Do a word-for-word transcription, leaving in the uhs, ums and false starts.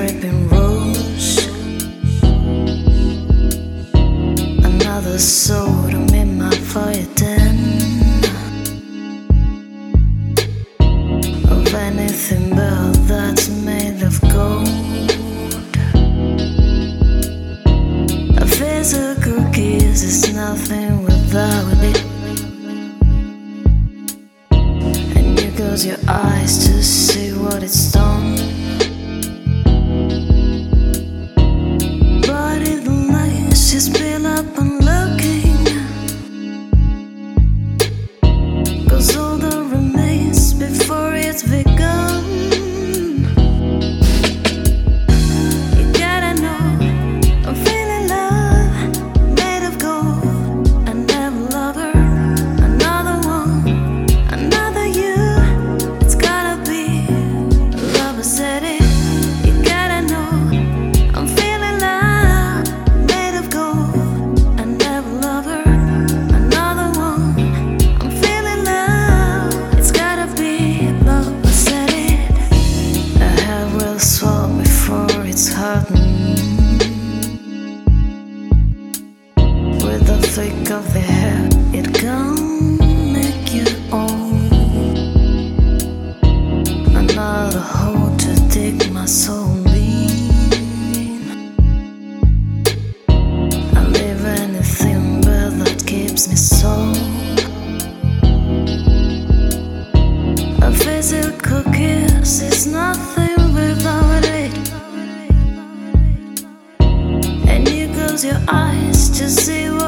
dripping rose, another soul to meet my fire den of anything but that's made of gold. A physical kiss is nothing without it, and you close your eyes to see what it's done. But it lies just built up and looking, 'cause all that remains before it's begun. You gotta know I'm feeling love made of gold. I never love her, another one, another you. It's gotta be love, I said it. You gotta know I'm feeling love made of gold. I never love her, another one. I'm feeling love. It's gotta be love, I said it. I have will swallow before it's hardened. With the flick of the hair, it can make you own. Another hole to dig my soul in. I leave anything but that keeps me so. A physical kiss is nothing without it, and you close your eyes to see what